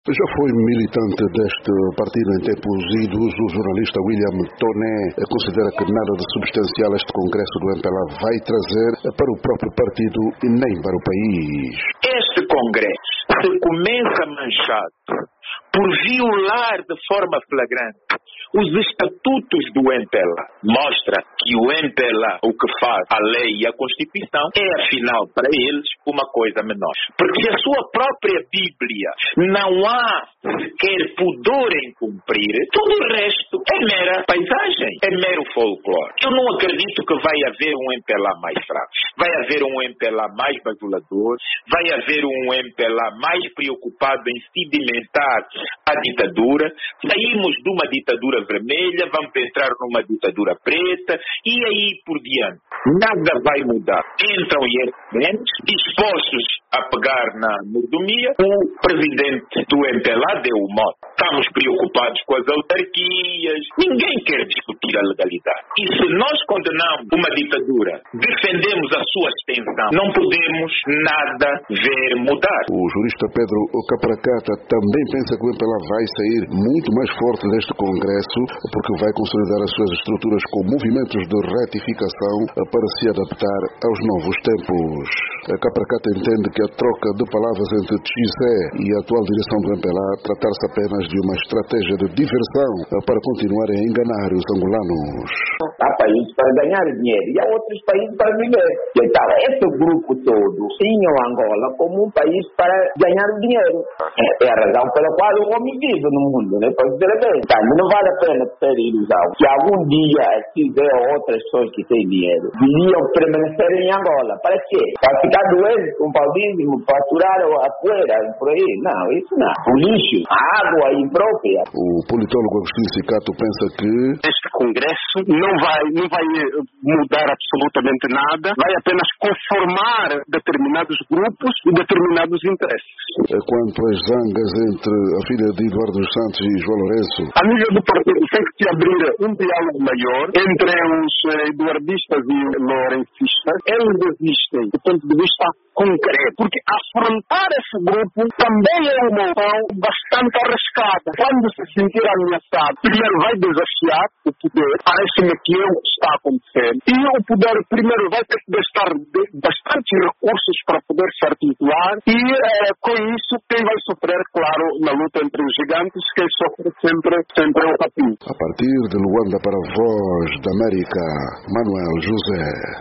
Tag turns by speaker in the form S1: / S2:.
S1: Já foi militante deste partido em tempos idos. O jornalista William Toné considera que nada de substancial este congresso do MPLA vai trazer para o próprio partido e nem para o país.
S2: Este congresso se começa manchado por violar de forma flagrante os estatutos do MPLA. Mostra que o MPLA, o que faz a lei e a Constituição, é afinal para eles uma coisa menor. Porque a sua própria Bíblia não há sequer pudor em cumprir, tudo o resto é mera paisagem, é mero folclore. Eu não acredito que vai haver um MPLA mais fraco. Vai haver um MPLA mais bajulador, vai haver um MPLA mais preocupado em sedimentar a ditadura. Saímos de uma ditadura vermelha, vamos entrar numa ditadura preta e aí por diante. Nada vai mudar. Entram IRCNs dispostos a pegar na mordomia. O presidente do MPLA deu o mote. Estamos preocupados com as autarquias. Ninguém quer discutir a legalidade. E se nós condenamos uma ditadura, defendemos a sua extensão, não podemos nada ver mudar.
S1: O jurista Pedro Capracata também pensa que o MPLA vai sair muito mais forte deste congresso porque vai consolidar as suas estruturas com movimentos de retificação para se adaptar aos novos tempos. Capracata entende que a troca de palavras entre Xé e a atual direção do MPLA tratar-se apenas de uma estratégia de diversão para continuar a enganar os angolanos.
S3: Há países para ganhar dinheiro e há outros países para viver. Então, esse grupo todo tinha o Angola como um país para ganhar dinheiro. É a razão pela qual o homem vive no mundo, né? Para dizer bem. Então, não vale a pena ter ilusão. Se algum dia tiver outras pessoas que têm dinheiro, viriam permanecer em Angola. Para quê? Para ficar doente com o paudismo, para aturar a poeira por aí? Não, isso não. O lixo, a água imprópria.
S1: O politólogo Agostinho Cicato pensa que
S4: este congresso não vai mudar absolutamente nada, vai apenas conformar determinados grupos e determinados interesses.
S1: Quanto às zangas entre a filha de Eduardo dos Santos e João Lourenço,
S4: a nível do partido tem que se abrir um diálogo maior entre os eduardistas e lourencistas. Eles existem do ponto de vista concreto, porque afrontar esse grupo também é uma opção bastante arriscada. Quando se sentir ameaçado, primeiro vai desafiar o poder, parece-me que é o que está acontecendo, e o poder primeiro vai ter que gastar bastantes recursos para poder se articular, e com isso quem vai sofrer, claro, na luta entre os gigantes, quem sofre sempre é o capim.
S1: A partir de Luanda para a Voz da América, Manuel José.